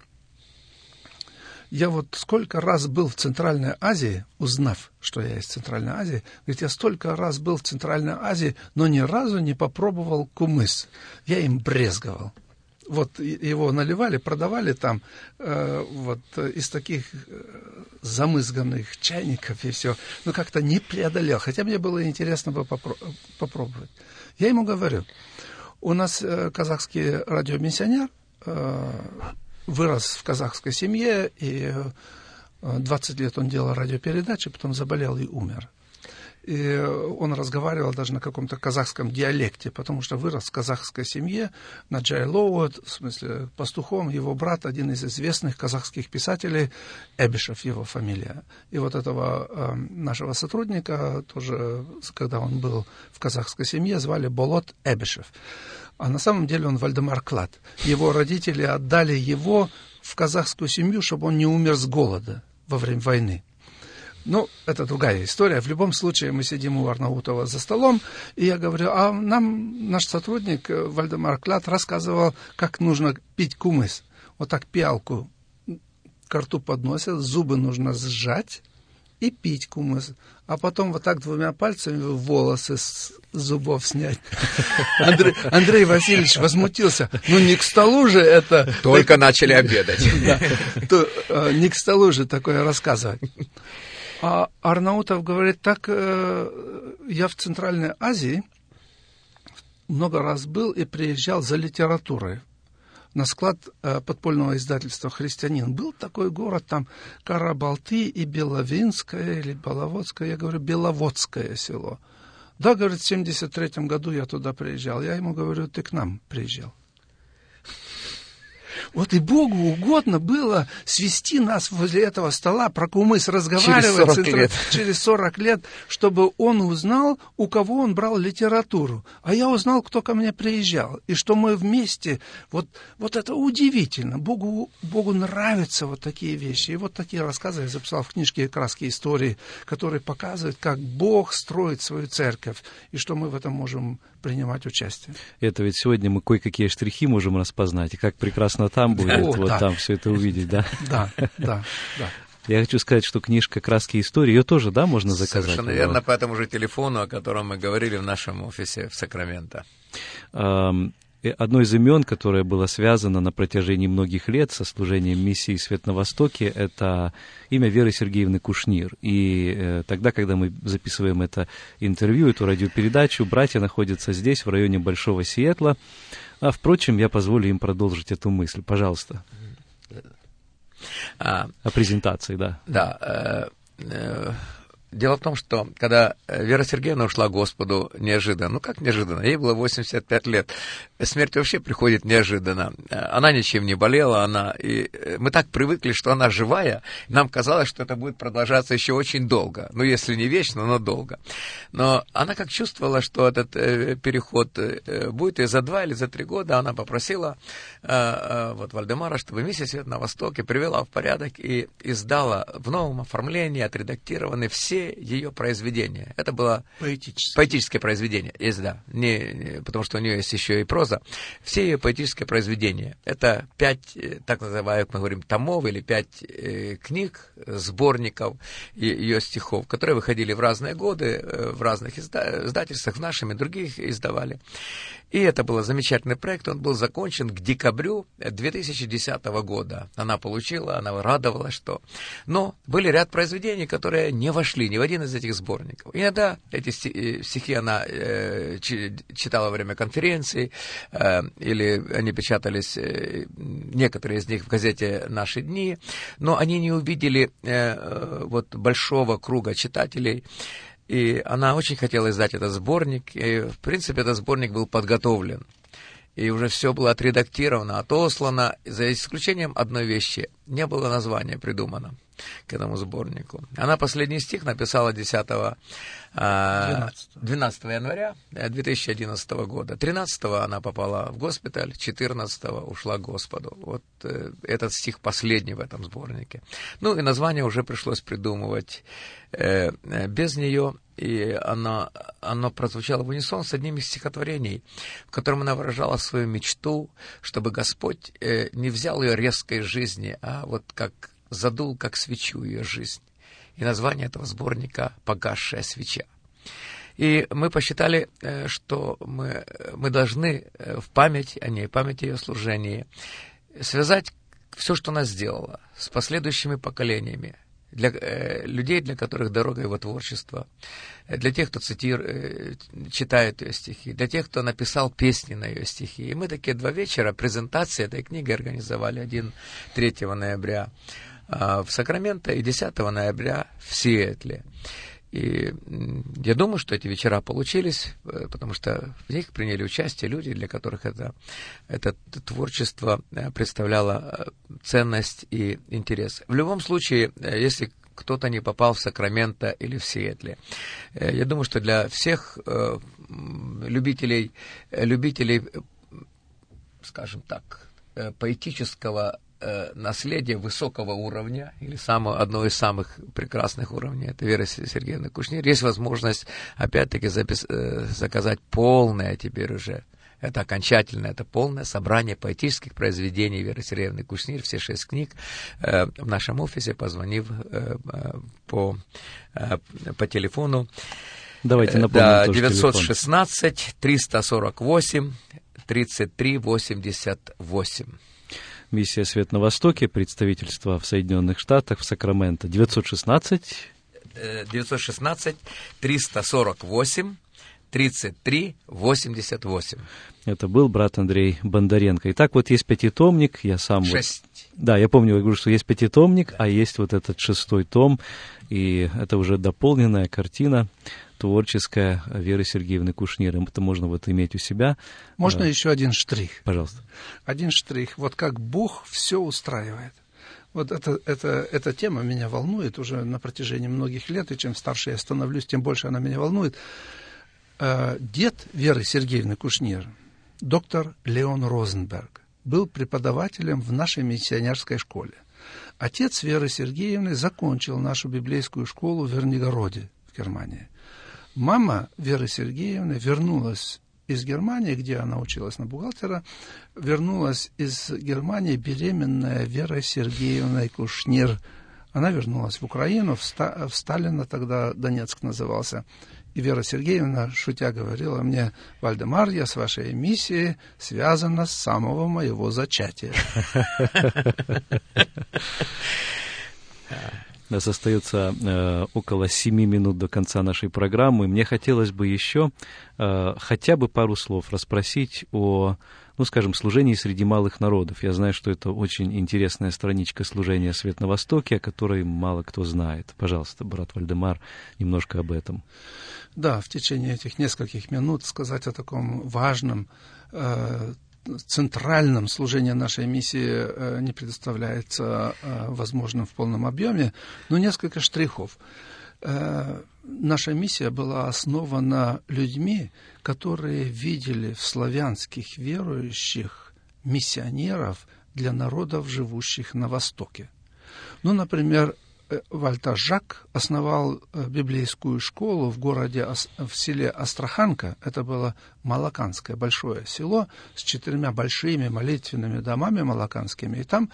я вот сколько раз был в Центральной Азии, узнав, что я из Центральной Азии, говорит, я столько раз был в Центральной Азии, но ни разу не попробовал кумыс. Я им брезговал. вот его наливали, продавали там вот из таких замызганных чайников и все. Но как-то не преодолел. Хотя мне было интересно бы попробовать. Я ему говорю, у нас казахский радиомиссионер, вырос в казахской семье, и 20 лет он делал радиопередачи, потом заболел и умер. И он разговаривал даже на каком-то казахском диалекте, потому что вырос в казахской семье, на Джайлоу, в смысле пастухом, его брат, один из известных казахских писателей, Эбишев его фамилия. И вот этого нашего сотрудника тоже, когда он был в казахской семье, звали Болот Эбишев. А на самом деле он Вальдемар Клад. Его родители отдали его в казахскую семью, чтобы он не умер с голода во время войны. Ну, это другая история. В любом случае, мы сидим у Арнаутова за столом, и я говорю, а нам наш сотрудник Вальдемар Клад рассказывал, как нужно пить кумыс. Вот так пиалку к рту подносят, зубы нужно сжать и пить кумыс. А потом вот так 2 пальцами волосы с зубов снять. Андрей Васильевич возмутился. Ну, не к столу же это...
Только начали обедать.
Не к столу же такое рассказывать. А Арнаутов говорит, так я в Центральной Азии много раз был и приезжал за литературой на склад подпольного издательства «Христианин». Был такой город, там Карабалты и Беловинское, или Беловодское, я говорю, Беловодское село. Да, говорит, в 1973 году я туда приезжал. Я ему говорю, ты к нам приезжал. Вот и Богу угодно было свести нас возле этого стола, про кумыс разговаривать через 40 лет, чтобы он узнал, у кого он брал литературу. А я узнал, кто ко мне приезжал. И что мы вместе, вот это удивительно. Богу нравятся вот такие вещи. И вот такие рассказы я записал в книжке «Краски истории», которые показывают, как Бог строит свою церковь, и что мы в этом можем принимать участие.
Это ведь сегодня мы кое-какие штрихи можем распознать, и как прекрасно там будет, там все это увидеть, да?
Да.
Я хочу сказать, что книжка «Краски истории», ее тоже, да, можно заказать?
Совершенно верно, по этому же телефону, о котором мы говорили в нашем офисе в Сакраменто.
Одно из имен, которое было связано на протяжении многих лет со служением миссии «Свет на Востоке», это имя Веры Сергеевны Кушнир. И тогда, когда мы записываем это интервью, эту радиопередачу, братья находятся здесь, в районе Большого Сиэтла. А, впрочем, я позволю им продолжить эту мысль. Пожалуйста. О презентации, да.
Да. Дело в том, что когда Вера Сергеевна ушла к Господу неожиданно, ну как неожиданно, ей было 85 лет, смерть вообще приходит неожиданно. Она ничем не болела, и мы так привыкли, что она живая, и нам казалось, что это будет продолжаться еще очень долго, ну если не вечно, но долго. Но она как чувствовала, что этот переход будет, и за 2 или за 3 года она попросила вот Вальдемара, чтобы миссия «Свет на Востоке» привела в порядок и издала в новом оформлении, отредактированы все ее произведения. Это было поэтическое произведение. Есть, да. Потому что у нее есть еще и проза. Все ее поэтические произведения. Это 5, так называемых, мы говорим, томов или 5 книг, сборников ее стихов, которые выходили в разные годы, в разных издательствах, в нашем и других издавали. И это был замечательный проект, он был закончен к декабрю 2010 года. Она получила, она радовалась, что... Но были ряд произведений, которые не вошли ни в один из этих сборников. Иногда эти стихи она читала во время конференций, или они печатались, некоторые из них в газете «Наши дни», но они не увидели вот большого круга читателей. И она очень хотела издать этот сборник, и, в принципе, этот сборник был подготовлен. И уже все было отредактировано, отослано, за исключением одной вещи. Не было названия придумано к этому сборнику. Она последний стих написала 12 января 2011 года. 13-го она попала в госпиталь, 14-го ушла к Господу. Вот этот стих последний в этом сборнике. Ну и название уже пришлось придумывать без нее. И оно прозвучало в унисон с одним из стихотворений, в котором она выражала свою мечту, чтобы Господь не взял ее резкой жизни, а вот как задул, как свечу ее жизнь. И название этого сборника «Погасшая свеча». И мы посчитали, что мы должны в память о ней, память о ее служении, связать все, что она сделала, с последующими поколениями, для людей, для которых дорога его творчества, для тех, кто читает ее стихи, для тех, кто написал песни на ее стихи. И мы такие 2 вечера презентации этой книги организовали, один 3 ноября в Сакраменто и 10 ноября в Сиэтле. И я думаю, что эти вечера получились, потому что в них приняли участие люди, для которых это творчество представляло ценность и интерес. В любом случае, если кто-то не попал в Сакраменто или в Сиэтле, я думаю, что для всех любителей, скажем так, поэтического наследие высокого уровня, или одно из самых прекрасных уровней, это Вера Сергеевна Кушнир, есть возможность, опять-таки, заказать полное теперь уже, это окончательное, это полное собрание поэтических произведений Веры Сергеевны Кушнир, все 6 книг, в нашем офисе, позвонив по телефону.
Давайте напомним,
916-348-3388.
Миссия «Свет на Востоке», представительство в Соединенных Штатах, в Сакраменто.
916-348-3388.
Это был брат Андрей Бондаренко. Итак, вот есть 5-томник, я сам...
6.
Да, я помню, я говорю, что есть 5-томник, а есть вот этот 6-й том, и это уже дополненная картина творческая Веры Сергеевны Кушнир. Это можно вот иметь у себя.
Можно еще один штрих?
Пожалуйста.
Один штрих. Вот как Бог все устраивает. Вот эта тема меня волнует уже на протяжении многих лет, и чем старше я становлюсь, тем больше она меня волнует. Дед Веры Сергеевны Кушнир, доктор Леон Розенберг, был преподавателем в нашей миссионерской школе. Отец Веры Сергеевны закончил нашу библейскую школу в Вернигороде, в Германии. Мама Веры Сергеевны вернулась из Германии, где она училась на бухгалтера, вернулась из Германии беременная Верой Сергеевной Кушнир. Она вернулась в Украину, в Сталино, тогда Донецк назывался. И Вера Сергеевна, шутя, говорила мне: «Вальдемар, я с вашей миссией связана с самого моего зачатия».
У нас остается около 7 минут до конца нашей программы. Мне хотелось бы еще хотя бы пару слов расспросить о, скажем, служении среди малых народов. Я знаю, что это очень интересная страничка служения «Свет на Востоке», о которой мало кто знает. Пожалуйста, брат Вальдемар, немножко об этом.
Да, в течение этих нескольких минут сказать о таком важном, центральном служении нашей миссии не предоставляется возможным в полном объеме, но несколько штрихов. Наша миссия была основана людьми, которые видели в славянских верующих миссионеров для народов, живущих на Востоке. Например, Вальтер Жак основал библейскую школу в селе Астраханка. Это было малаканское большое село с 4 большими молитвенными домами малаканскими. И там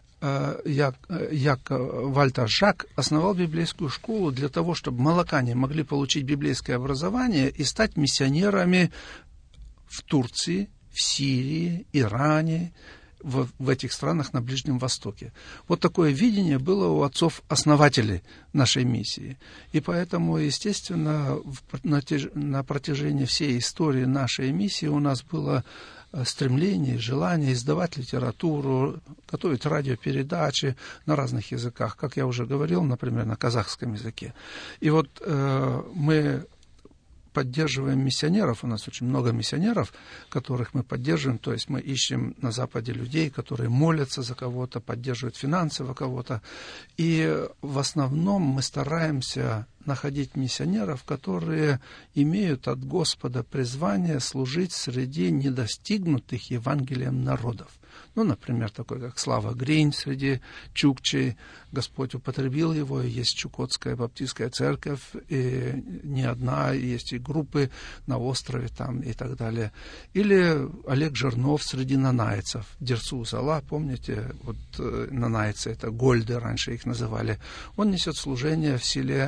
Вальтер Жак основал библейскую школу для того, чтобы малакане могли получить библейское образование и стать миссионерами в Турции, в Сирии, Иране, в этих странах на Ближнем Востоке. Вот такое видение было у отцов-основателей нашей миссии. И поэтому, естественно, на протяжении всей истории нашей миссии у нас было стремление, желание издавать литературу, готовить радиопередачи на разных языках, как я уже говорил, например, на казахском языке. И вот мы поддерживаем миссионеров, у нас очень много миссионеров, которых мы поддерживаем, то есть мы ищем на Западе людей, которые молятся за кого-то, поддерживают финансово кого-то, и в основном мы стараемся находить миссионеров, которые имеют от Господа призвание служить среди недостигнутых Евангелием народов. Например, такой, как Слава Гринь среди чукчей. Господь употребил его, и есть Чукотская баптистская церковь, и не одна, есть и группы на острове там и так далее. Или Олег Жирнов среди нанайцев. Дерсу Зала, помните, нанайцы, это гольды раньше их называли. Он несет служение в селе Ача.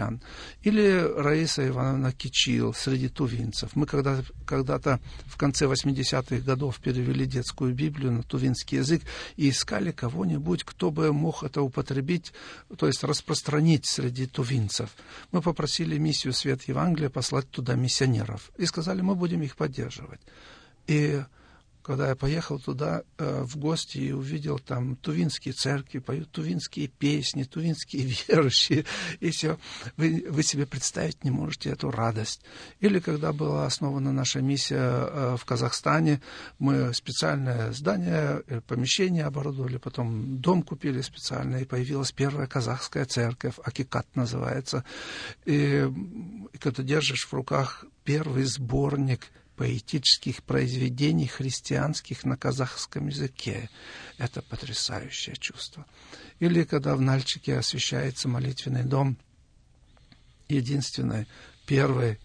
христиан. Или Раиса Ивановна Кичил среди тувинцев. Мы когда-то в конце 80-х годов перевели детскую Библию на тувинский язык и искали кого-нибудь, кто бы мог это употребить, то есть распространить среди тувинцев. Мы попросили миссию «Свет Евангелия» послать туда миссионеров. И сказали, мы будем их поддерживать. И когда я поехал туда в гости и увидел там тувинские церкви, поют тувинские песни, тувинские верующие, и все, вы себе представить не можете эту радость. Или когда была основана наша миссия в Казахстане, мы специальное здание, помещение оборудовали, потом дом купили специально, и появилась первая казахская церковь, Акикат называется. И когда держишь в руках первый сборник поэтических произведений христианских на казахском языке. Это потрясающее чувство. Или когда в Нальчике освящается молитвенный дом единственной, первой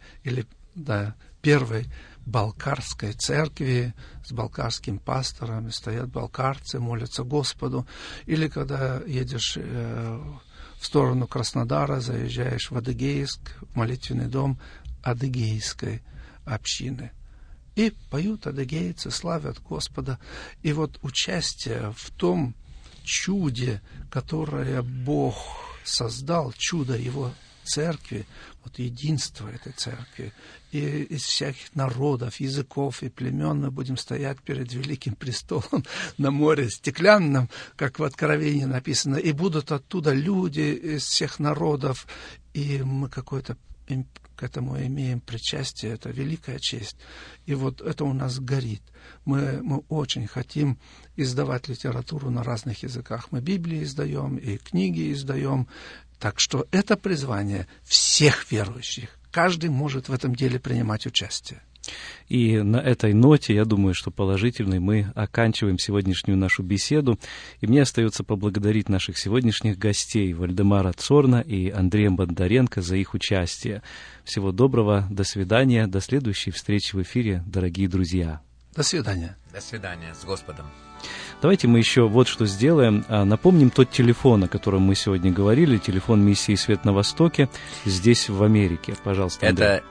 балкарской церкви с балкарским пастором, и стоят балкарцы, молятся Господу. Или когда едешь в сторону Краснодара, заезжаешь в Адыгейск, в молитвенный дом адыгейской общины. И поют адыгейцы, славят Господа. И вот участие в том чуде, которое Бог создал, чудо Его церкви, вот единство этой церкви, и из всяких народов, языков и племен мы будем стоять перед великим престолом на море стеклянном, как в Откровении написано, и будут оттуда люди из всех народов, и мы к этому имеем причастие, это великая честь. И вот это у нас горит. Мы очень хотим издавать литературу на разных языках. Мы Библии издаем и книги издаем. Так что это призвание всех верующих. Каждый может в этом деле принимать участие.
И на этой ноте, я думаю, что положительной, мы оканчиваем сегодняшнюю нашу беседу. И мне остается поблагодарить наших сегодняшних гостей, Вальдемара Цорна и Андрея Бондаренко, за их участие. Всего доброго, до свидания, до следующей встречи в эфире, дорогие друзья.
До свидания.
До свидания, с Господом.
Давайте мы еще вот что сделаем. Напомним тот телефон, о котором мы сегодня говорили, телефон миссии «Свет на Востоке» здесь, в Америке. Пожалуйста, Андрей.
Это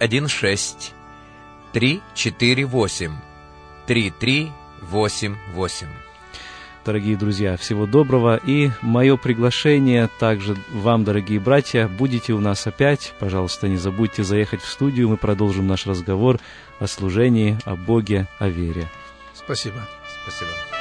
916-348-3388.
Дорогие друзья, всего доброго. И мое приглашение также вам, дорогие братья, будете у нас опять. Пожалуйста, не забудьте заехать в студию. Мы продолжим наш разговор о служении, о Боге, о вере.
Спасибо.
Спасибо.